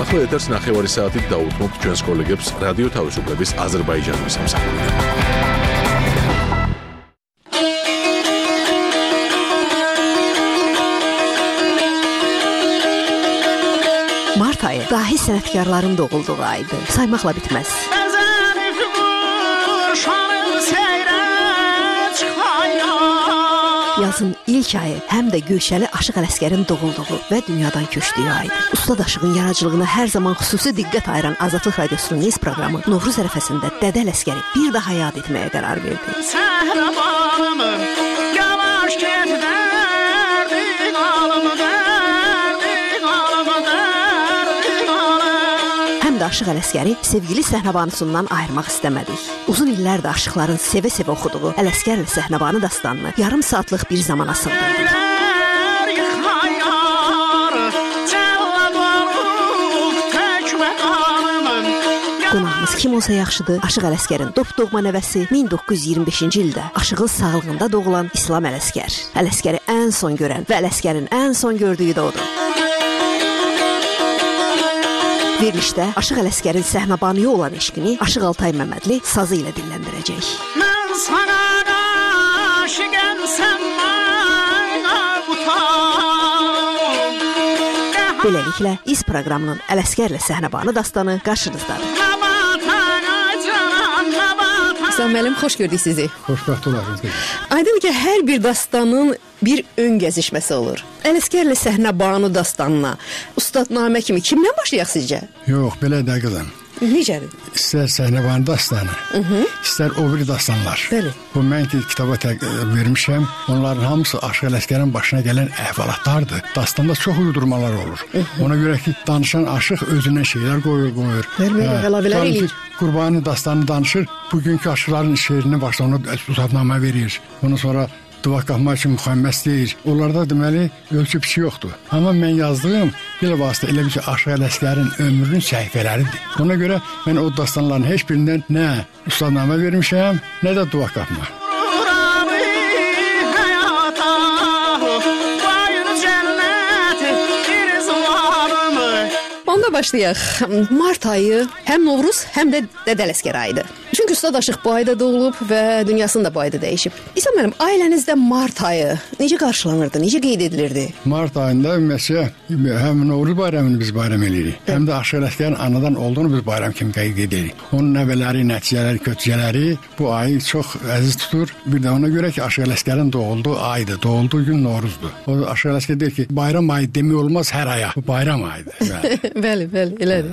ახლა ეთერს 9 საათით დაუთმობთ ჩვენს კოლეგებს რადიო თავისუფლების აზერბაიჯანის სამსახურიდან. Mart ayı dahi sənətkarların doğulduğu aydır. Saymaqla bitməz. Yazın ilk ayı həm də Gülşəli Aşıq Ələsgərin doğulduğu və dünyadan köçdüyü aydır. Ustad Aşığın yaradıcılığına hər zaman xüsusi diqqət ayıran Azadlıq Radiosunun Niz proqramı Novruz ərəfəsində Dədə Ələsgəri bir daha yad etməyə qərar verdi. Həm də Aşıq Ələsgəri sevgili Səhnəbanısından ayırmaq istəmədik. Uzun illərdir aşıqların sevə-sevə oxuduğu Ələsgərlə Səhnəbanı dastanını yarım saatlıq bir zamana sığdırdık. Qonağımız kim olsa yaxşıdır, Aşıq Ələsgərin doğma nəvəsi 1925-ci ildə Aşığın sağlığında doğulan İslam Ələsgər. Ələsgəri ən son görən və Ələsgərin ən son gördüyü də odur. Verilişdə Aşıq Ələsgərin Səhnəbanıya olan eşqini Aşıq Altay Məmmədli sazı ilə dilləndirəcək. Mən sana aşıqəm, sən mənə qutam. Beləliklə, İz proqramının Ələsgərlə Səhnəbanı dastanı qarşınızdadır. İslam müəllim, xoş gördük sizi. Xoşbəxt olarız. Aydın ki, hər bir dastanın bir ön gəzişməsi olur. Ələsgərlə Səhnəbanı dastanına ustadnamə kimi kimdən başlayaq sizcə? Yox, belə də qızım. Necədir? İstər Səhnəbanı dastanı, istər o biri dastanlar. Bəli. Bu mən ki, kitaba vermişəm, onların hamısı Aşıq Ələsgərin başına gələn əhvalatlardır. Dastanda çox uydurmalar olur. Ona görə ki, danışan Aşıq özündən şeylər qoyur. Əlavələr eləyir. Qurbani dastanını danışır, bugünkü aşıqların şeirini başda ona ustadnamə verir. Ondan sonra dua qalmaq üçün müxəmməs deyir. Onlarda deməli ölçü biçi yoxdur. Amma mən yazdığım bilavasitə elə bir ki, Aşıq Ələsgərin ömrünün səhifələridir. Ona görə mən o dastanların heç birindən nə ustadnamə vermişəm, nə də dua qalmaq. Onda başlayaq. Mart ayı həm Novruz, həm də Dədə Ələsgər ayıdır. Çünki Ustad Aşıq bu ayda doğulub və dünyasını da bu ayda dəyişib. İslam müəllim, ailənizdə Mart ayı necə qarşılanırdı, necə qeyd edilirdi? Mart ayında ümumiyyətcə həm Novruz bayramını biz bayram edirik, həm də Aşıq Ələsgərin anadan olduğunu biz bayram kimi qeyd edirik. Onun nəvələri, nəticələri, kötücələri bu ayı çox əziz tutur. Bir də ona görə ki, Aşıq Ələsgərin doğulduğu aydır, doğulduğu gün Novruzdur. O Aşıq Ələsgər deyir ki, bayram ayı demək olmaz hər aya. Bu bayram ayıdır. Bəli, elədir.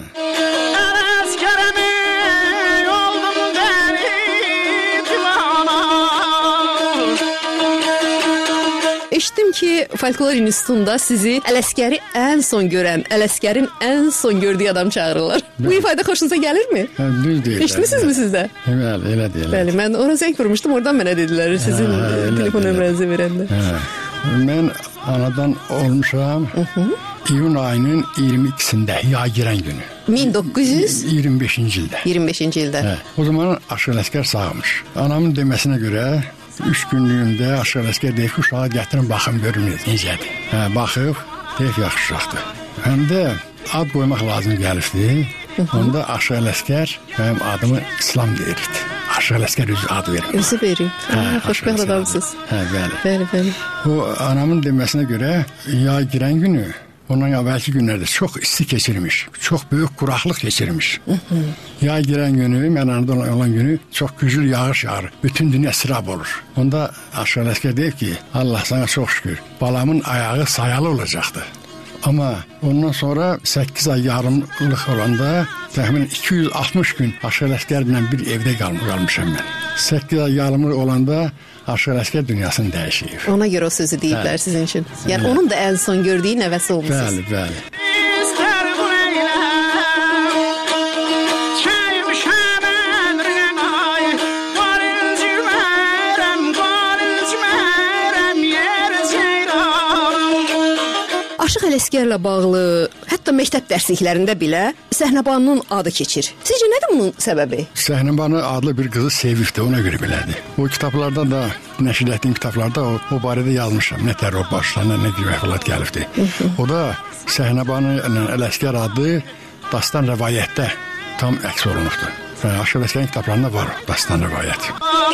Eşitdim ki, Folklor İnstitutunda sizi Ələsgəri ən son görən, Ələsgərin ən son gördüyü adam çağırırlar. Bu ifadə xoşunuza gəlirmi? Düz deyil. Eşitmisinizmi siz də? Bəli, elə deyil. Bəli, mən ona zəng vurmuşdum, oradan mənə dedilər sizin telefon nömrənizi verəndə. Mən anadan olmuşam. İyun ayının 22-sində, yay girən günü. 1925-ci ildə. 25-ci ildə. O zaman Aşıq Ələsgər sağmış. Anamın deməsinə görə 3 günlüyündə Aşıq Ələsgər deyir ki, uşağı gətirin, baxın, görün necədir. Baxıb, deyir ki, yaxşı uşaqdır. Həm də ad qoymaq lazım gəlirdi. Onda Aşıq Ələsgər mənim adımı İslam deyirdi. Aşıq Ələsgər özü ad verir. Özü verir. Xoşbəxt adamsınız. Bəli. O anamın deməsinə görə yay girən günü, ondan əvvəlki günlərdə çox isti keçirmiş, çox böyük quraqlıq keçirmiş. Yay girən günü, mən anadan olan günü çox güclü yağış yağır, bütün dünya sirab olur. Onda Aşıq Ələsgər deyir ki, Allah sana çox şükür, balamın ayağı sayalı olacaqdı. Amma ondan sonra 8 ay yarımlıq olanda təxminən 260 gün Aşıq Ələsgərlə bir evdə qalmışam mən. 8 ay yarımlıq olanda Aşıq Ələsgər dünyasını dəyişir. Ona görə o sözü deyiblər sizin üçün. Yəni onun da ən son gördüyü nəvəsi olmuşsunuz. Bəli. Aşıq Ələsgərlə bağlı, hətta məktəb dərsliklərində belə Səhnəbanının adı keçir. Sizcə nədir bunun səbəbi? Səhnəbanı adlı bir qızı sevibdi, ona görə belədir. O kitablarda da, nəşr etdiyim kitablarda o barədə yazmışam. Nə tərör başlarına, nə gibi əhvalat gəlibdi. O da Səhnəbanı ilə Ələsgər adı dastan rəvayətdə tam əks olunubdur. Aşıq Ələsgərin kitablarında var dastan rəvayət.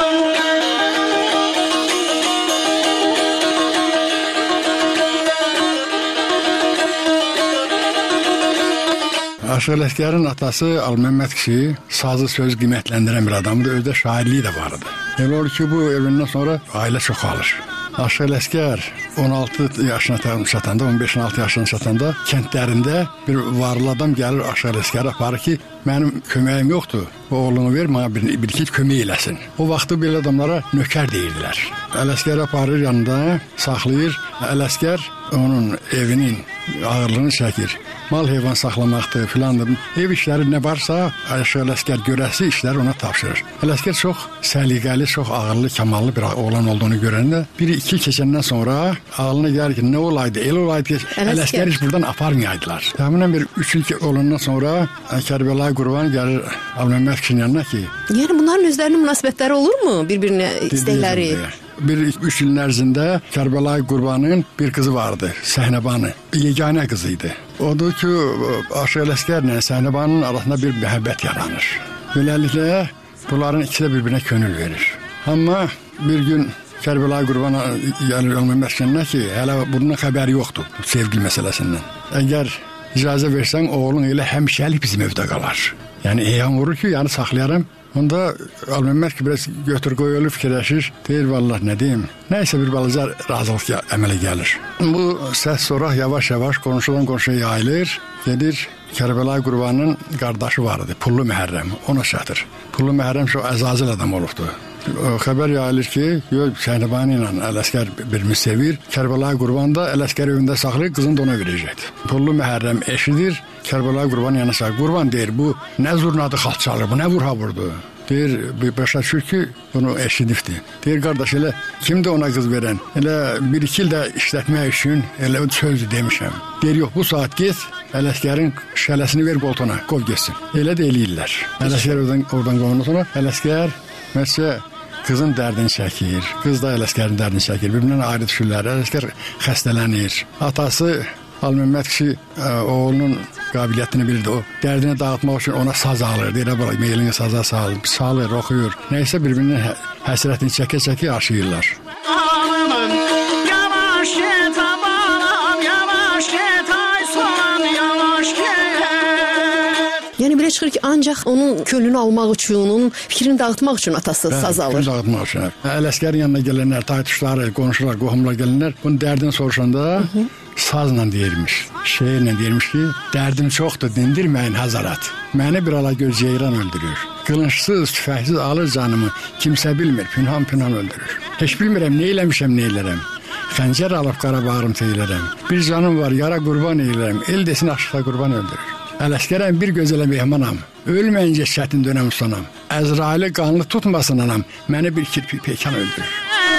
Aşıq Ələsgərin atası Alməmməd kişi sazı söz qiymətləndirən bir adamdır, özdə şairliyi də vardı. Elə olur ki, bu ölümündən sonra ailə çoxalır. Aşıq Ələsgər 16 yaşına çatanda, 15-16 yaşına çatanda kəndlərində bir varlı adam gəlir Aşıq Ələsgəri aparır ki, mənim köməyim yoxdur, oğlunu ver, mənə bir-iki kömək eləsin. O vaxtı belə adamlara nökər deyirdilər. Ələsgəri aparır yanında, saxlayır. Ələsgər onun evinin ağırlığını çəkir. Mal heyvan saxlamaqdır filandır. Ev işləri nə varsa Aşıq Ələsgər görəsi işləri ona tapşırır. Ələsgər çox səliqəli, çox ağıllı, kamallı bir oğlan olduğunu görəndə biri-iki keçəndən sonra ağlına gəlir ki, nə olaydı, elə olaydı ki, Ələsgər heç buradan aparmayaydılar. Təxminən bir 3 il olandan sonra Kərbəlayı Qurban gəlir Alməmməd kişinin yanına ki... Yəni bunların özlərinin münasibətləri olurmu? Bir-birinə istəkləri? Bir 3 ilin ərzində Kərbəlayı Qurbanın bir qızı vardı, Səhnəbanı. Yeganə qızı idi. Odur ki, Aşıq Ələsgərlə Səhnəbanın arasında bir məhəbbət yaranır. Beləliklə, bunların ikisi də bir-birinə könül verir. Amma bir gün Kərbəlayı Qurbana gəlir Alməmməd kişinin ki, hələ bunun xəbəri yoxdur sevgi məsələsindən. Əgər icazə versən, oğlun elə həmişəlik bizim evdə qalar. Yəni, eyan vurur ki, yəni saxlayaram. Onda Alməmməd ki, biraz götür qoyulu fikirləşir. Deyir, vallahi nə deyim, nəysə bir balaca razılıq əmələ gəlir. Bu səs sonra yavaş-yavaş qonşudan qonşuya yayılır. Gedir, Kərbəlayı Qurbanın qardaşı vardı, Pullu Məhərrəm, ona çatır. Pullu Məhərrəm çox əzazil adam olubdu. Xəbər yayılır ki, Səhnəbani ilə Ələsgər birini sevir. Kərbəlayı Qurban da Ələsgər evində saxlayır, qızını da ona verəcək. Pullu Məhərrəm eşidir, Kərbəlayı Qurban yanına çağırır. Qurban deyir, bu nə zurnadı xalq çalır, bu nə vurha vurdu. Deyir, başa düşür ki, bunu eşidibdir. Deyir, qardaş, elə kimdir ona qız verən? Elə 1-2 ildə işlətmək üçün elə sözdür demişəm. Deyir, yox, bu saat get, Ələsgərin şələsini ver qoltuna, qov getsin. Elə də eləyirlər. Ələsgər oradan qovundan sonra Ələsgər məsələ qızın dərdini çəkir, qız da Ələsgərin dərdini çəkir. Bir-birindən ayrı düşürlər. Ələsgər xəstələnir. Atası Alməmməd kişi oğlunun qabiliyyətini bildi. O dərdini dağıtmaq üçün ona saz alır. Deyir, bala, meylini saza sal, salır, oxuyur. Nəysə bir-birinin həsrətini çəkə-çəkə yaşayırlar. Yəni belə çıxır ki, ancaq onun könlünü almaq üçün, onun fikrini dağıtmaq üçün atası saz alır. Fikrini dağıtmaq üçün. Ələsgərin yanına gələnlər, taytuşları, qonşular, qohumlar gələnlər bunun dərdini soruşanda sazla deyirmiş, şeirlə deyirmiş ki, dərdim çoxdur, dindirməyin Həzərat. Məni bir alagöz ceyran öldürür. Qılınçsız, tüfəksiz alır canımı, kimsə bilmir, pünhan öldürür. Heç bilmirəm, nə eləmişəm, nə eləirəm. Xəncər alıb qarabağrım teylərəm. Bir canım var, yara qurban eylərəm, el desin aşıqda qurban öldürür. Ələsgərəm bir gözələ mehmanam, ölməyincə çətin dönəm ustanam. Əzraili qanlı tutmasın anam, məni bir kirpi pekan öldürür.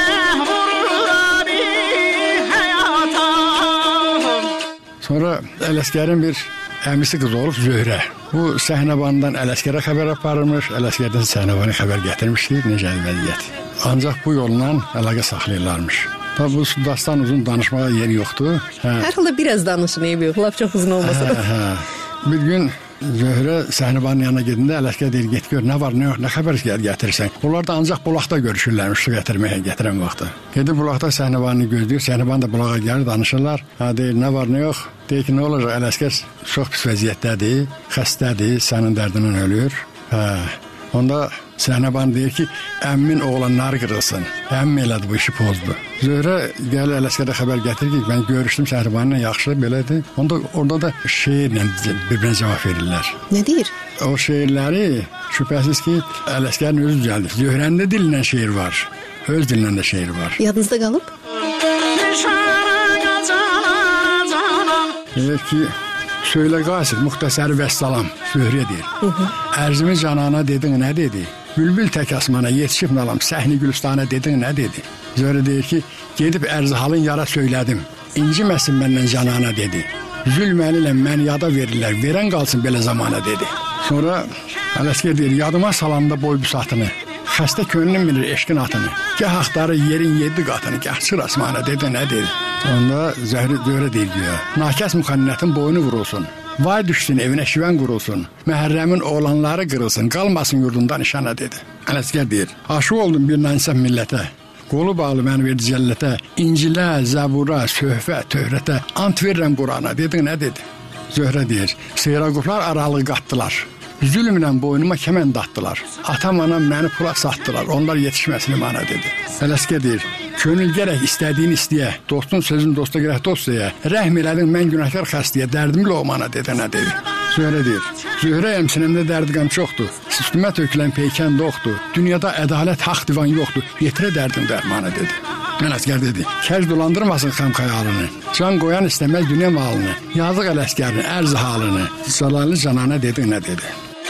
Sonra Ələsgərin bir əmisi qız olub Zöhrə. Bu Səhnəbandan Ələsgərə xəbər aparırmış, Ələsgərdən Səhnəbani xəbər gətirmişdir, necə vəziyyət. Ancaq bu yolla əlaqə saxlayırlarmış. Bu dastan uzun danışmağa yeri yoxdur. Hər halda biraz danışın, eybi yox, lap çox uzun olmasa da. Bir gün Zöhrə Səhnəbanın yanına gedəndə Ələsgər deyir, get gör, nə var, nə yox, nə xəbər gətirirsən. Onlar da ancaq bulaqda görüşürlərmiş, su gətirən vaxtı. Gedib bulaqda Səhnəbanını gözləyir, Səhnəban da bulağa gəlir, danışırlar. Deyir, nə var, nə yox. Deyir ki, nə olacaq, Ələsgər çox pis vəziyyətdədir, xəstədir, sənin dərdindən ölür. Onda Səhnəban deyir ki, əmmin oğlanları qırılsın. Əmmin elədi, bu işi pozdu. Zöhrə gəlir Ələsgərə xəbər gətirir ki, mən görüşdüm Səhnəbanla, yaxşı, belədir. Orada da şeirlə bir-birinə cavab verirlər. Nə deyir? O şeirləri şübhəsiz ki, Ələsgərin özü düzəldir. Zöhrənin də dilindən şeir var, öz dilindən də şeir var. Yadınızda qalıb? Deyir ki, söylə qasid, muxtəsəri vəssalam, Zöhrə deyir. Ərzimi canana dedin, nə dedi? Bülbül tək asmana yetişib nalam, səhni gülüstana dedin, nə dedi? Zöhrə deyir ki, gedib ərzihalın yara söylədim, inciməsin məndən canana dedi. Zülməni ilə mən yada verirlər, verən qalsın belə zamana dedi. Sonra Ələsgər deyir, yadıma salanda boy büsatını, xəstə könlüm bilir eşqin atını, gəh axtarı yerin 7 qatını, gəh çır asmana dedi, nə dedi? Onda Zöhrə deyir, nakəs müxənnətin boynu vurulsun, Vay düşsün evinə şivən qurulsun. Məhərrəmin oğlanları qırılsın. Qalmasın yurdundan nişana dedi. Ələsgər deyir. Aşıq oldum bir nansab millətə. Qolu bağlı məni verdi cəllətə. İncilə, Zəbura, Söhvə, Töhrətə. Ant verirəm Qurana. Dedin nə dedi? Zöhrə deyir. Seyraquflar aralığı qatdılar. Zülmlə boynuma kəmənd atdılar. Atam anam məni pula satdılar. Onlar yetişməsini mana dedi. Ələsgər deyir. Könül gərək istədiyini istəyə. Dostun sözünü dosta gərək dost deyə. Rəhm elədin mən günahkar xəstəyə. Dərdimlə o mana dedi nə dedi. Zöhrə deyir. Zöhrəyəm sinəmdə dərdiqəm çoxdur. Üstümə tökülən peykən doğdur. Dünyada ədalət, haqq divan yoxdur. Yetirə dərdim dərmanı dedi. Ələsgər dedi. Kəc dolandırmasın xam xəyalını. Can qoyan istəməz dünya malını. Yazıq Ələsgərin ərz halını. Zəlallı canana dedi nə dedi.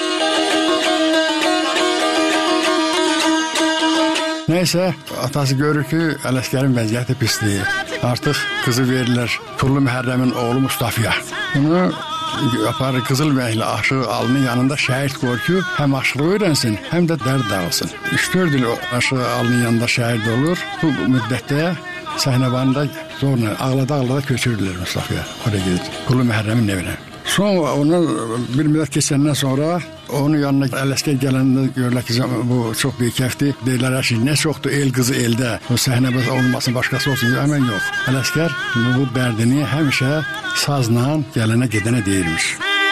Nəysə, atası görür ki, Ələsgərin vəziyyəti pisdir. Artıq qızı verirlər Turlu Məhərrəmin oğlu Mustafaya. Bunu aparır Qızılbəyli Aşıq Alının yanında şəhid qoyur ki, həm aşığı öyrənsin, həm də dərd dağılsın. 3-4 il Aşıq Alının yanında şəhid olur. Bu müddətdə Səhnəbanıda zorla ağlada köçürürlər Mustafaya. Oraya gedir, Turlu Məhərrəmin evinə. Sonra onu bir müddət keçəndən sonra onun yanına Ələsgər gələndə görürlər ki, bu çox bekəfdir. Deyirlər ki, nə çoxdur el qızı eldə. O səhnədə olmasın, başqası olsun. Həmən yox. Ələsgər bu dərdini həmişə sazla gələnə gedənə deyirmiş.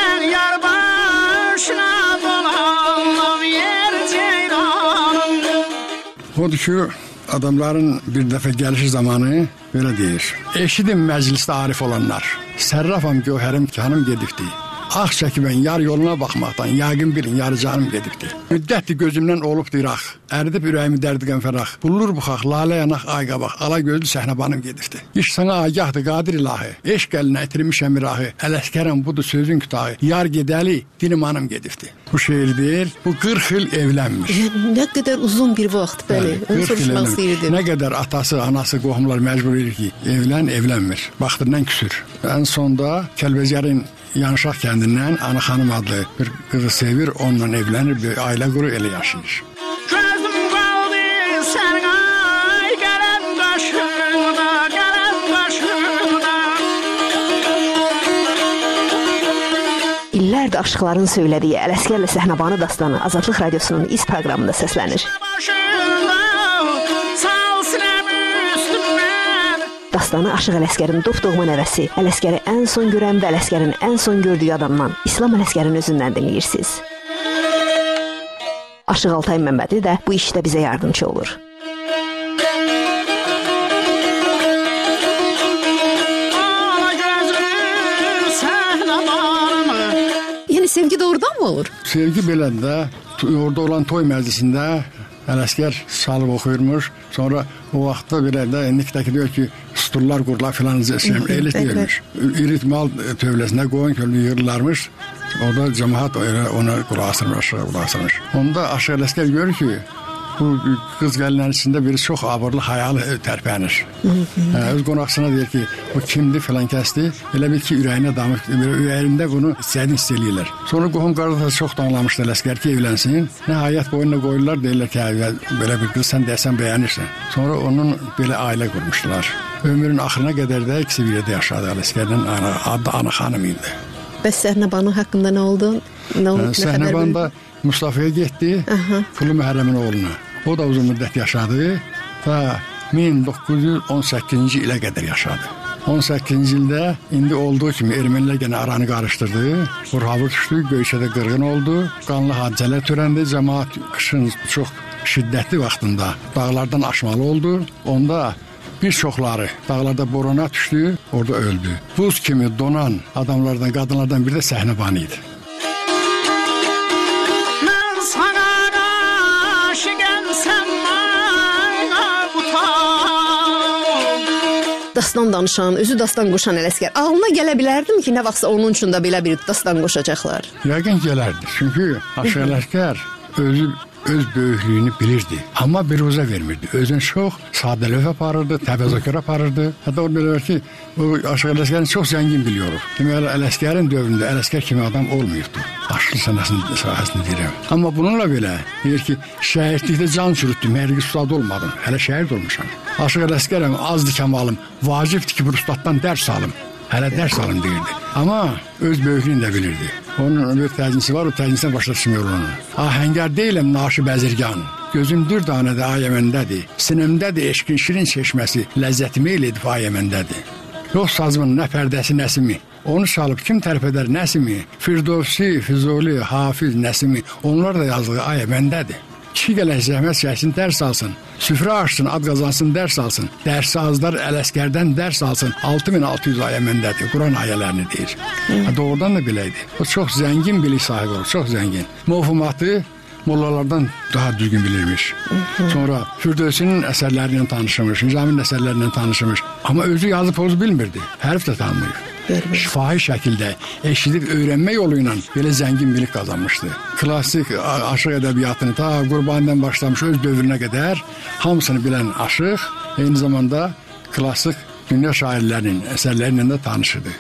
Odur ki, adamların bir dəfə gəlişi zamanı belə deyir. Eşidin məclisdə arif olanlar. Sərrafam gövhərim kanım gedibdi. Ağ çəkibən yar yoluna baxmaqdan yəqin bilin yarı canım gedibdi. Müddətdir gözümdən olubdu iraq. Əridib ürəyimi dərdiqən fəraq. Bullur buxaq, lalə yanaq, ay qabaq. Ala gözlü Səhnəbanım gedibdi. İş sana agahdır qadir ilahi. Eşq əlinə itirmişəm irahı. Ələsgərəm budur sözün kütahı. Yar gedəli, dilim anım gedibdi. Bu şeir deyir, bu 40 il evlənmiş. Nə qədər uzun bir vaxt, bəli. Onu soruşmaq istəyirdim. Nə qədər atası, anası, qohumlar məcbur edir ki, evlənmir. Baxdırından küsür. Ən sonda Kəlbəcərin Yanşaq kəndindən Ana xanım adlı bir qızı sevir, onunla evlənir, bir ailə quru elə yaşayır. Gözüm qaldı sənə, qələm qaşığında, qələm qaşığında. İllərdir aşıqların söylədiyi Ələsgərlə Səhnəbanı dastanı Azadlıq Radiosunun iz proqramında səslənir. Dastanı Aşıq Ələsgərin dop-doğma nəvəsi, Ələsgəri ən son görən və Ələsgərin ən son gördüyü adamdan, İslam Ələsgərin özündən dinləyirsiniz. Aşıq Altay Məmmədi də bu işdə bizə yardımcı olur. Yəni sevgi doğrudan mı olur? Sevgi beləndə, orada olan toy məclisində Ələsgər salıb oxuyurmuş. Sonra o vaxtda belə də indikdəki deyir ki, stullar qurlar filan elə deyilmiş. İrit mal tövləsində qoyun kölü yığırlarmış. Orada cəmaət ona qulaq asırmış. Onda Aşıq Ələsgər görür ki, bu qız gəlinlərin içində biri çox abırlı, hayalı tərpənir. Öz qonaqçısına deyir ki, bu kimdir filan kəsdi. Elə bil ki, ürəyinə damır. Ürəyində bunu istəyini hiss eləyirlər. Sonra qohum qardaşı çox danlamışdı Ələsgər ki, evlənsin. Nəhayət boynuna qoyurlar, deyirlər ki, belə bir qız sən deyəsən bəyənirsən. Sonra onun belə ailə qurmuşdular. Ömrün axırına qədər də ikisi bir yerdə yaşadı. Ələsgərdən adı Ana xanım idi. Bəs Səhnəbanı haqqında nə oldu? Səhnəbanda Mustafaya getdi, Turlu Məhərrəmin oğluna. O da uzun müddət yaşadı və 1918-ci ilə qədər yaşadı. 18-ci ildə indi olduğu kimi ermənilər gənə aranı qarışdırdı. Vurhavur düşdü, Göyçədə qırğın oldu. Qanlı hadisələr törəndi. Cəmaət qışın çox şiddətli vaxtında dağlardan aşmalı oldu. Onda bir çoxları dağlarda borana düşdü, orada öldü. Buz kimi donan adamlardan, qadınlardan biri də Səhnəbanı idi. Dastan danışan, özü dastan qoşan Ələsgər. Ağlına gələ bilərdim ki, nə vaxtsa onun üçün də belə bir dastan qoşacaqlar. Yəqin gələrdi. Çünki Aşıq Ələsgər öz böyüklüyünü bilirdi. Amma biruzə vermirdi. Özün çox sadəlövh aparırdı, təvəzzökar aparırdı. Hətta o belə ki, Aşıq Ələsgərin çox zəngin biliyor. Deməli, Ələsgərin dövründə Ələsgər kimi adam olmayıbdı. Aşıq sahəsini deyirəm. Amma bununla belə deyir ki, şəhidlikdə can çürütdüm, hər iki ustad olmadım. Hələ şəhid olmuşam. Aşıq Ələsgərəm, azdır kəmalım, vacibdir ki, bir ustaddan dərs alım. Hələ dərs alın deyirdi. Amma öz böyüklüyünü də bilirdi. Onun bir təcnisi var, o təcnisindən başa düşmüyor onu. Ahəngər deyiləm, naşı bəzirgan. Gözümdür danədə ayəməndədir. Sinəmdədir eşqin şirin çeşməsi, ləzzəti meyl edib ayəməndədir. Yox sazımın nə pərdəsi nəsimi, onu salıb kim tərif edər nəsimi, Firdovsi, Füzuli, Hafiz, Nəsimi, onlar da yazdığı ayəməndədir. Kişi gələk zəhmət çəksin, dərs alsın. Süfrə açsın, ad qazansın, dərs alsın. Dərsi azlar Ələsgərdən dərs alsın. 6600 ayə məndədir. Quran ayələrini deyir. Doğrudan da beləydi. O çox zəngin bilik sahibi olur, çox zəngin. Mövhumatı mollalardan daha düzgün bilirmiş. Sonra Firdevsinin əsərlərindən tanışmış, Nizaminin əsərlərindən tanışmış. Amma özü yazı pozu bilmirdi. Hərf də tanımıyıb. Şifahi şəkildə eşidib öyrənmə yolu ilə belə zəngin bilik qazanmışdı. Klassik aşıq ədəbiyyatını ta Qurbandan başlamış öz dövrünə qədər hamısını bilən aşıq eyni zamanda klassik dünya şairlərinin əsərlərindən də tanışırdı.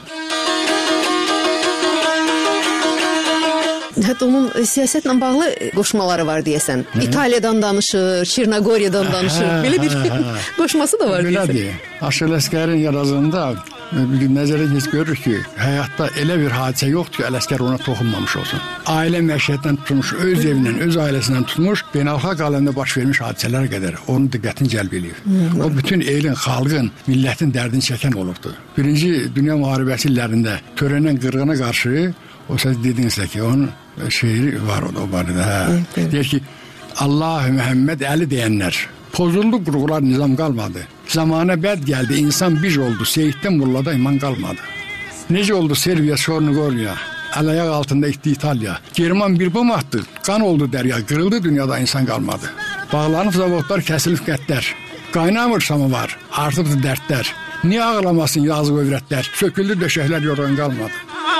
Hətta onun siyasətlə bağlı qoşmaları var deyəsən. İtaliyadan danışır, Çirnagoriyadan danışır. Belə bir qoşması da var deyəsən. Belədir. Aşıq Ələsgərin yarazığında nəzərə heç görür ki, həyatda elə bir hadisə yoxdur ki, Ələsgər ona toxunmamış olsun. Ailə məişətdən tutmuş, öz evindən, öz ailəsindən tutmuş, beynəlxalq aləmdə baş vermiş hadisələrə qədər onun diqqətini cəlb edir. O bütün elin, xalqın, millətin dərdini çəkən olubdur. Birinci Dünya müharibəsi illərində törənən qırğına qarşı o söz dedinizsə ki, onun şeiri var o barədə. Deyir ki, Allah, Məhəmməd, Əli deyənlər, pozuldu qurğular, nizam qalmadı. Zamanə bəd gəldi, insan bic oldu, Seyiddən Mullada iman qalmadı. Necə oldu Serbiya, Çornogoriya, əl-ayaq altında itdi İtaliya. German bir bom atdı, qan oldu dərya, qırıldı dünyada insan qalmadı. Bağlanıb zavodlar, kəsilib qəddər. Qaynamır samovar, artıbdı dərdlər. Niyə ağlamasın yazıq övrətlər, söküldü döşəklər, yorğan qalmadı.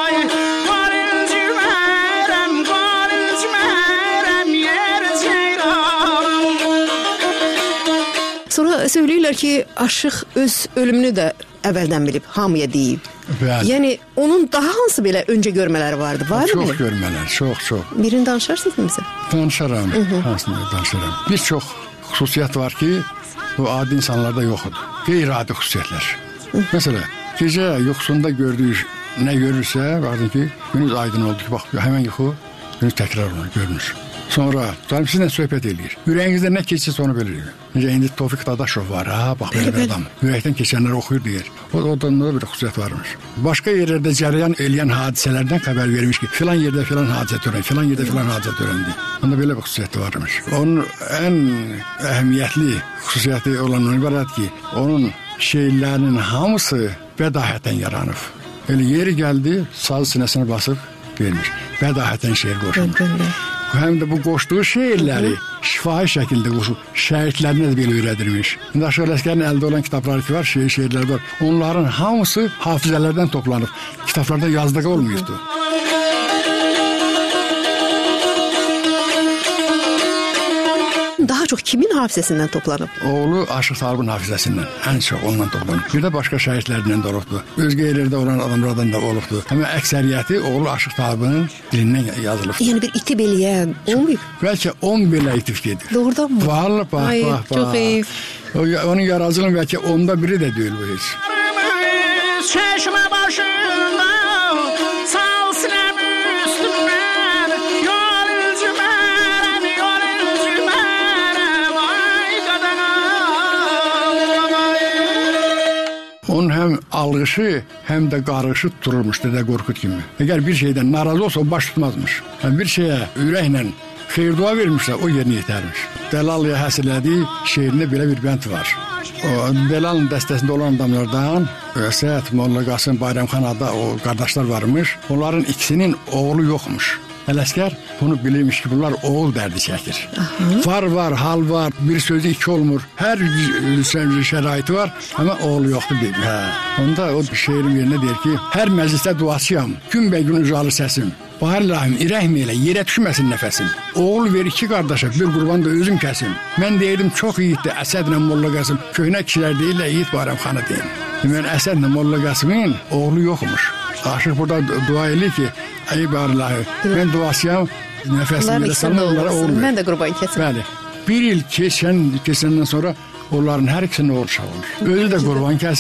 Sonra söyləyirlər ki, aşıq öz ölümünü də əvvəldən bilib, hamıya deyib. Bəli. Yəni, onun daha hansı belə öncə görmələri vardı? Var mı? Çox görmələr, çox. Birini danışarsınız mı bizə? Danışaram, hansını danışaram. Bir çox xüsusiyyət var ki, bu adi insanlarda yoxdur. Qeyri-adi xüsusiyyətlər. Məsələn, gecə yuxusunda gördüyü nə görürsə, baxdın ki, günüz aydın oldu ki, bax, həmən yuxu, günüz təkrar olur, görünür. Sonra sizinlə söhbət eləyir. Ürəyinizdə nə keçirsə onu bilir. Necə indi Tofiq Dadaşov var, bax belə bir adam. Ürəkdən keçənləri oxuyur deyir. Orada bir xüsusiyyət varmış. Başqa yerlərdə cərəyan eləyən hadisələrdən xəbər vermiş ki, filan yerdə filan hadisə törəndi, filan yerdə filan hadisə törəndi. Onda belə bir xüsusiyyəti varmış. Onun ən əhəmiyyətli xüsusiyyəti olan ibarət ki, onun şeirlərinin hamısı bədahətən yaranıb. Elə yeri gəldi, saz sinəsinə basıb vermiş. Bədahətən şeir qoşulmuş. Həm də bu qoşduğu şeirləri şifahi şəkildə qoşub, şəhidlərinə də belə öyrədirmiş. İndi Aşıq Ələsgərin əldə olan kitabları ki var, şeirlər var. Onların hamısı hafizələrdən toplanıb. Kitablarda yazdığı olmayıbdı. Daha çox kimin hafizəsindən toplanıb? Oğlu Aşıq Talibin hafizəsindən, ən çox ondan toplanıb. Bir də başqa şəhidlərdən də olubdu. Özgə yerlərdə olan adamlardan da olubdu. Həmən əksəriyyəti oğlu Aşıq Talibin dilindən yazılıb. Yəni bir itib eləyən olmayıb? Bəlkə 10 belə itib gedib. Doğrudan mı? Vallahi, bax. Çox eyf. Onun yaradıcılığının bəlkə 10'da biri də deyil bu heç. Çeşme başında sal sinem üstümden yorulcu merem ay kadına. Onun həm alğışı, həm də qarışı tutulmuş Dədə Qorqud kimi. Əgər bir şeydən narazı olsa o baş tutmazmış. Yəni bir şeyə ürəklə xeyir dua vermişsə o yerinə yetərmiş. Delalıya həsr elədiyi şeirində belə bir bənd var. O Delalın dəstəsində olan adamlardan Əsəd, Molla Qasım, Bayramxan adda o qardaşlar varmış. Onların ikisinin oğlu yoxmuş. Ələsgər bunu bilirmiş ki, bunlar oğul dərdi çəkir. Var, hal var, bir sözü iki olmur. Hər şəraiti var, amma oğlu yoxdur deyib. Onda o şeirin yerinə deyir ki, hər məclisdə duaçıyam, gün bə gün ucalır səsim. Bahar rahim, irəhm elə, yerə düşməsin nəfəsim. Oğul ver iki qardaşa, bir qurban da özüm kəsim. Mən deyirdim, çox yiğitdir Əsədlə Molla Qasım. Köhnə kişilər deyirlər, yiğit Bayramxanı deyim. Mən Əsədlə Molla Qasımın oğlu yoxmuş. Aşıq burada dua edir ki, ey barlahi, mən duasıyam, nəfəsini belə salın, onlara oğul ver. Mən də qurban kəsim. Bəli, bir il keçəndən sonra onların hər ikisinin oğul uşağı olur. Özü də qurban kəsir,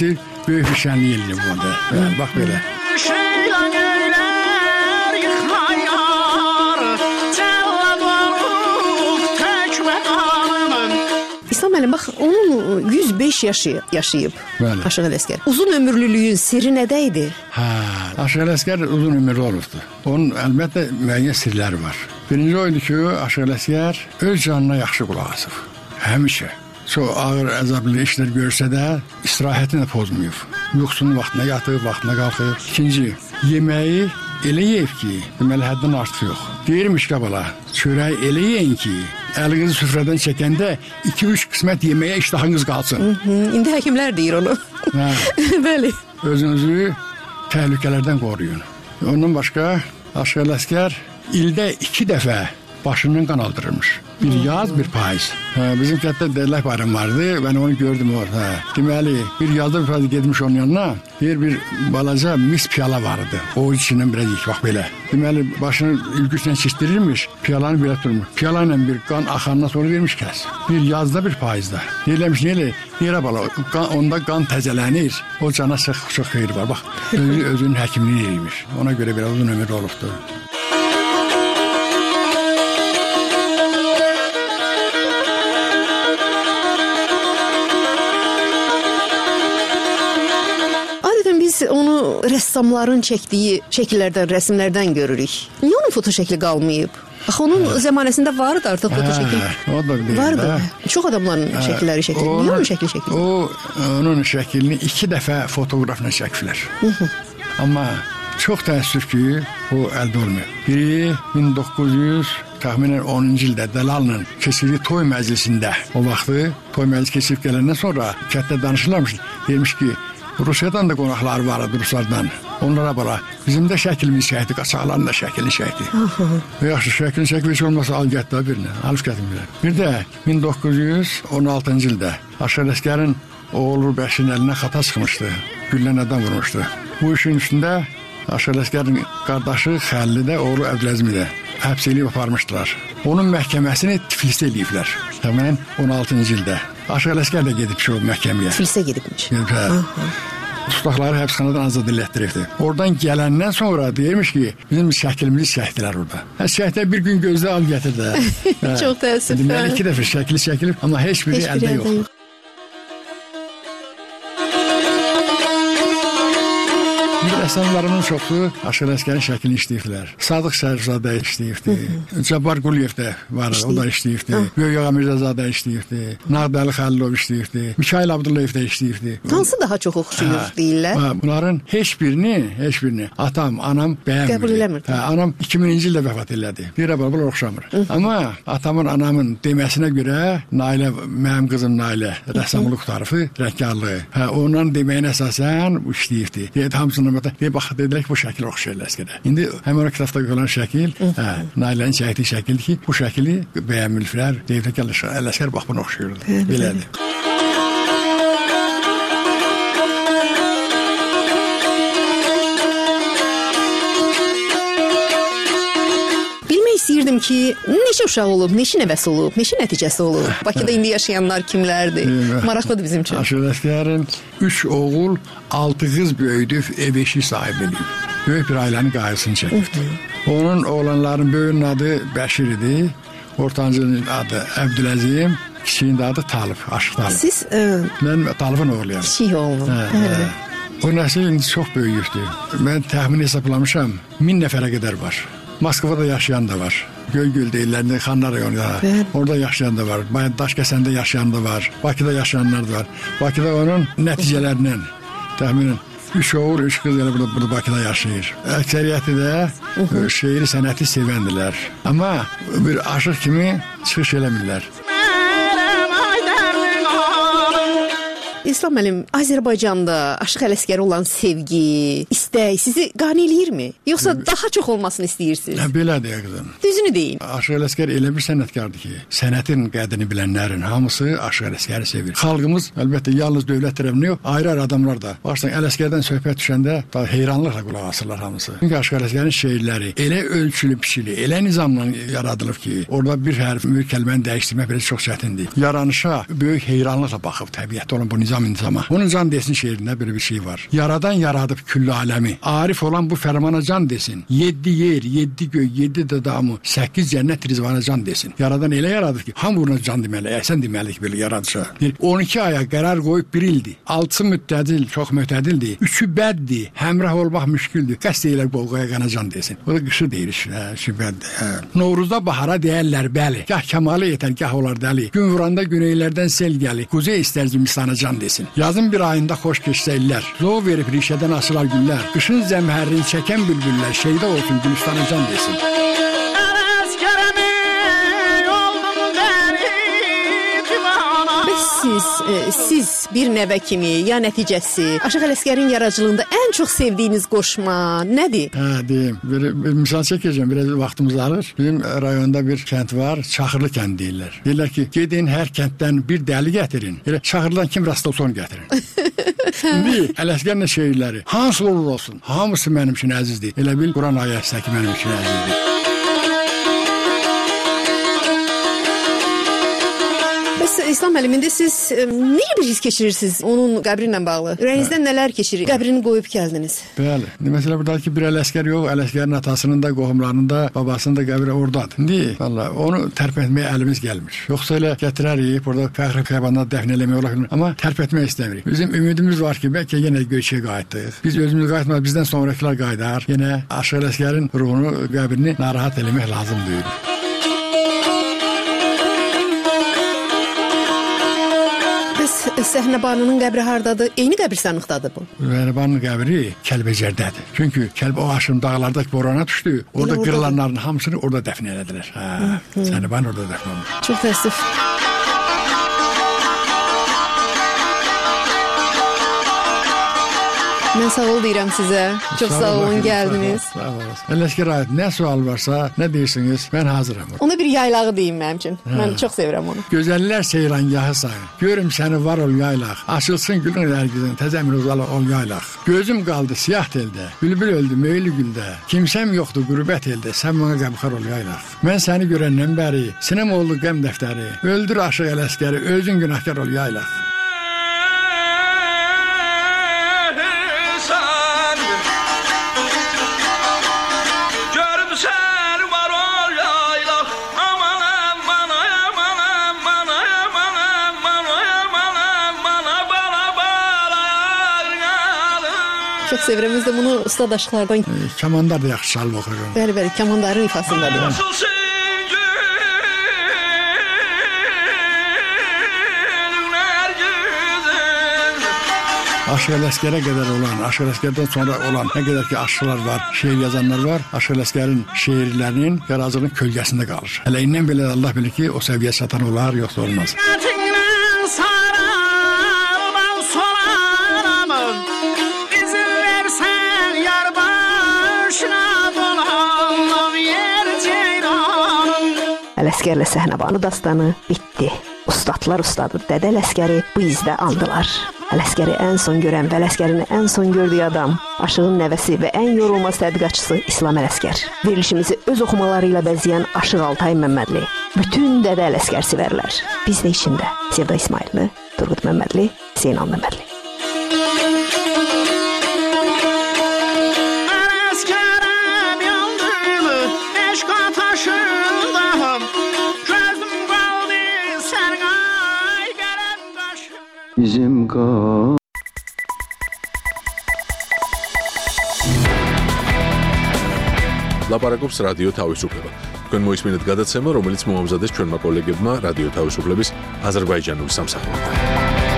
böyük bir şənlik eləyir burada. Bax belə. Şeylan eyler yıkmayar, cellad varıp tekme kanımın. İslam müəllim, bax, onun 105 yaşı yaşayıb Bəli. Aşıq Ələsgər. Uzun ömürlülüyün sirri nədə idi? Aşıq Ələsgər uzun ömürlü olubdu. Onun əlbəttə müəyyən sirləri var. Birinci oydu ki, Aşıq Ələsgər öz canına yaxşı qulaq asıb. Həmişə. Çox ağır, əzablı işlər görsə də istirahətini də pozmayıb. Yuxusunu vaxtına yatıb, vaxtına qalxıb. İkinci, yeməyi elə yeyib ki, deməli həddən artıq yox. Deyirmiş qabala, çörəyi elə yeyin ki, əlinizi süfrədən çəkəndə 2-3 qismət yeməyə iştahınız qalsın. İndi həkimlər deyir onu. Bəli. Özünüzü təhlükələrdən qoruyun. Ondan başqa Aşıq Ələsgər ildə 2 dəfə başından qan aldırırmış. Bir yaz, bir payız. Bizim kətdə Dələk bayram vardı. Ben onu gördüm orada. Deməli, bir yazda bir fazla getmiş onun yanına. Bir balaca mis piyala vardı. O içindən biraz ilk, bax belə. Deməli, başını ülgüslə çişdirirmiş. Piyalanı belə durmuş. Piyalayla bir qan axandan sonra vermiş kəs. Bir yazda, bir payızda. Deyirləmiş, neylə bala, onda qan təzələnir. O cana çox xeyri var. Bax, özünün həkimliğini eləymiş. Ona görə belə uzun ömürlü olubdu. Onu rəssamların çəkdiyi şəkillərdən, rəsmlərdən görürük. Niyə onun foto şəkli qalmayıb? Axı onun zəmanəsində vardı artıq foto şəkli. O da deyil. Vardı. Çox adamların şəkilləri çəkilir. Niyə onun şəkli çəkilir? Onun şəklini 2 dəfə fotoqrafla çəkiblər. Amma çox təəssüf ki, o əldə olmuyor. Biri 1900 10-cu ildə Dəlalla keçirdiyi toy məclisində, o vaxtı toy məclisi keçirib gələndən sonra kətdə danışırlarmış. Deyirmiş ki, Rusiyadan da qonaqları vardı, Ruslardan. Onlara bala, bizim də şəklimiz çəkdi, qaçaqların da şəklini çəkdi. Yaxşı, şəklini çəkmək olmasa al gət də birini, alıb gətirmirlər. Bir də 1916-cı ildə Aşıq Ələsgərin oğlu Bəşirin əlinə xata çıxmışdı, güllə nədən vurmuşdu. Bu işin üstündə Aşıq Ələsgərin qardaşı Xəlli də, oğlu Əbdüləzmi də həbs eləyib aparmışdılar. Onun məhkəməsini Tiflisdə eləyiblər. Təxminən 16-cı ildə. Aşıq Ələsgər də gedib o məhkəməyə. Tiflisə gedibmiş. Tutaqları həbsxanadan azad elətdiribdi. Oradan gələndən sonra deyirmiş ki, bizim şəklimizi çəkdilər orada. Şəklə bir gün gözlə al gətir də. Çox təəssüf. Deməli 2 dəfə şəkli çəkilib, amma heç biri əldə yox. Rəssamlarımın çoxu Aşıq Ələsgərin şəklini işləyibdilər. Sadıq Şərifzadə işləyibdi. Cabbar Quliyev də var, o da işləyibdi. Böyük Ağa Mirzəzadə işləyibdi. Nağdalı Xəlilov işləyibdi. Mikayıl Abdullayev də işləyibdi. Hansı daha çox oxşuyur deyirlər? Bunların heç birini atam, anam bəyənmir. Qəbul eləmir. Anam 2000-ci ildə vəfat elədi. Bir bunlar oxşamır. Amma atamın, anamın deməsinə görə Nailə, mənim qızım Nailə rəssamlıq tarafı, rəngkarlığı. Onların deməyinə əsasən bu işləyibdi. Deyək hamısını bax, dedilər ki, bu şəkil oxşayır Ələsgərə. İndi həmin o kitabda olan şəkil, Nailənin çəkdiyi şəkildir ki, bu şəkili bəyənmirlər. Deyiblər ki, Ələsgər bax, bunu oxşayırdı. Belədir. İstəyirdim ki, neçə uşaq olub, neçə nəvəsi olub, neçə nəticəsi olub? Bakıda indi yaşayanlar kimlərdir? Maraqlıdır bizim üçün. Aşıq Ələsgərin 3 oğul, 6 qız böyüdüb, ev eşik sahibi edib. Böyük bir ailənin qayğısını çəkibdi. Onun oğlanların böyünün adı Bəşir idi, ortancının adı Əbdüləzim, kiçiyin adı Talib, Aşıq Talib. Siz? Mən Talibin oğluyam. Kiçik oğlum. O nəsil indi çox böyükdür. Mən təxmin hesaplamışam, 1000 nəfərə qədər var. Moskvada yaşayan da var. Göygöl deyirlər, Xanlar rayonunda. Orada yaşayan da var. Daşkəsəndə yaşayan da var. Bakıda yaşayanlar da var. Bakıda onun nəticələrindən təxminən 3 oğul, 3 qız elə burada Bakıda yaşayır. Əksəriyyəti də şeiri, sənəti sevəndilər. Amma bir aşıq kimi çıxış eləmirlər. İslam müəllim, Azərbaycanda Aşıq Ələsgərə olan sevgi, istək sizi qane eləyirmi? Yoxsa daha çox olmasını istəyirsiniz? Belədir qızım. Düzünü deyin. Aşıq Ələsgər elə bir sənətkardır ki, sənətin qədrini bilənlərin hamısı Aşıq Ələsgəri sevir. Xalqımız əlbəttə yalnız dövlət tərəfindən yox, ayrı-ayrı adamlar da. Başdan Ələsgərdən söhbət düşəndə heyranlıqla qulaq asırlar hamısı. Çünki Aşıq Ələsgərin şeirləri elə ölçülü, biçili, elə nizamla yaradılıb ki, orada bir hərf, bir kəlməni dəyişdirmək belə çox çətindir. Yaranışa böyük heyranlıqla baxıb təbiətdə olan bu nizam nizam intizama. Onun can desin şehrinde böyle bir şey var. Yaradan yaradıp küllü alemi. Arif olan bu fermana can desin. 7 yer, 7 göy, 7 de damı, 8 cennet rizvana can desin. Yaradan elə yaradır ki, hamuruna can deməli, sən deməli ki, belə yaradırsa. 12 aya qərar qoyub 1 ildir. 6 müttədil, çox müttədildir. 3-ü bəddir, həmrah olmaq müşküldür. Qəst deyirlər bolğaya qana can desin. O da qışı deyir, şu bəddir. Novruzda bahara deyərlər, bəli. Gah kəmalı yetər, gah olar dəli. Gün vuranda güneylərdən sel gəlir. Quzey istər Zimistana can desin. Yazın bir ayında xoş keçsə illər. Zov verib rişədən asılar güllər. Qışın zəmhərini çəkən bülbüllər. Şeydə olsun Gülistana can desin. Siz bir nəvə kimi ya nəticəsi Aşıq Ələsgərin yaradıcılığında ən çox sevdiyiniz qoşma nədir? Deyim. Bir misal çəkəcəm. Biraz vaxtımız alır. Bizim rayonda bir kənd var. Çaxırlı kənd deyirlər. Deyirlər ki, gedin hər kənddən bir dəli gətirin. Elə Çaxırlıdan kim rast olsa onu gətirin. İndi Ələsgərin şeirləri hansı olur olsun, hamısı mənim üçün əzizdir. Elə bil Quran ayəsindəki mənim üçün əzizdir. İslam müəllimində siz necə bir his keçirirsiniz onun qəbri ilə bağlı? Ürəyinizdən nələr keçirir? Qəbrini qoyub gəldiniz. Bəli. Məsələ buradakı bir Ələsgər yox, Ələsgərin atasının da, qohumlarının da, babasının da qəbri oradadır. İndi vallahi onu tərk etməyə əlimiz gəlmir. Yoxsa elə gətirərik, burada fəxri xiyabanda dəfn eləmək olar. Amma tərk etmək istəmirik. Bizim ümidimiz var ki, bəlkə yenə Göyçəyə qayıtdıq. Biz özümüz qayıtmadık, bizdən sonrakılar qayıdar. Yenə Aşıq Ələsgərin ruhunu, qəbrini narahat eləmək lazımdır. Səhnəbanının qəbri hardadır? Eyni qəbirstanlıqdadır bu. Səhnəbanının qəbri Kəlbəcərdədir. Çünki Kəlbə o aşın dağlardakı borana düşdü. Orada qırılanların hamısını orada dəfn elədilər. Səhnəban orada dəfn olmuş. Çox təəssüf. Mən sağ ol deyirəm sizə. Çox sağ olun, gəldiniz. Sağ olun. Ələsgər aid nə sual varsa, nə deyirsiniz, mən hazıram. Ona bir yaylağı deyim mənim üçün. Mən çox sevirəm onu. Gözəllər seyrangahı sayın. Görüm səni var ol yaylaq. Açılsın gülün ərgizin, təzəmir uzalı ol yaylaq. Gözüm qaldı siyah teldə, bülbül öldü möylü güldə. Kimsəm yoxdur qürbət eldə, sən bana qəmxar ol yaylaq. Mən səni görəndən bəri, sinəm oldu qəm dəftəri. Öldür Aşıq Ələsgəri, özün günahkar ol yaylaq. Çox sevirəm. Biz də bunu ustadaşlardan... Kamandar da yaxşı çalıb oxuyur. Bəli, bəli, kamandarın ifasındadır. Aşıq Ələsgərə qədər olan, Aşıq Ələsgərdən sonra olan nə qədər ki aşıqlar var, şeir yazanlar var, Aşıq Ələsgərin şeirlərinin yaradıcılığının kölgəsində qalır. Hələ indən belə Allah bilir ki, o səviyyə çatan olar, yoxsa olmaz. Ələsgərlə Səhnəbanı dastanı bitdi. Ustadlar ustadı Dədə Ələsgəri bu izdə andılar. Ələsgəri ən son görən və Ələsgərini ən son gördüyü adam Aşığın nəvəsi və ən yorulmaz tədqiqatçısı İslam Ələsgər. Verilişimizi öz oxumaları ilə bəzəyən Aşıq Altay Məmmədli. Bütün Dədə Ələsgər sevərlər. Biz də içində Sevda İsmailli, Turqut Məmmədli, Zeynal Məmmədli. Bizim ლაპარაკობს რადიო თავისუფლება. თქვენ მოისმინეთ გადაცემა, რომელიც მოამზადეს ჩვენმა კოლეგებმა რადიო თავისუფლების აზერბაიჯანული სამსახურიდან.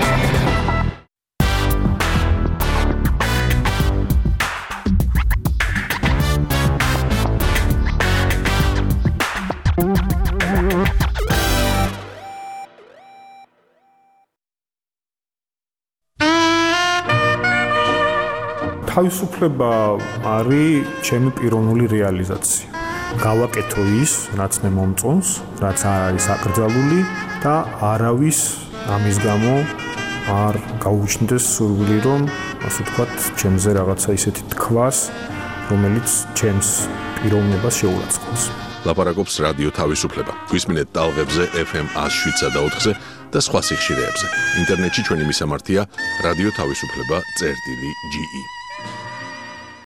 თავისუფლება არის ჩემი პიროვნული რეალიზაცია. გავაკეთო ის, რაც მე მომწონს, რაც არ არის აკრძალული და არავის ამის გამო არ გაუჩნდეს სურვილი, რომ ასე ვთქვათ, ჩემზე რაღაცა ისეთი თქვას, რომელიც ჩემს პიროვნებას შეურაცხყოფს. ლაპარაკობს რადიო თავისუფლება. გვისმინეთ ტალღებზე FM 107 და 4-ზე და სხვა სიხშირეებზე. ინტერნეტში ჩვენი მისამართია რადიო თავისუფლება.ge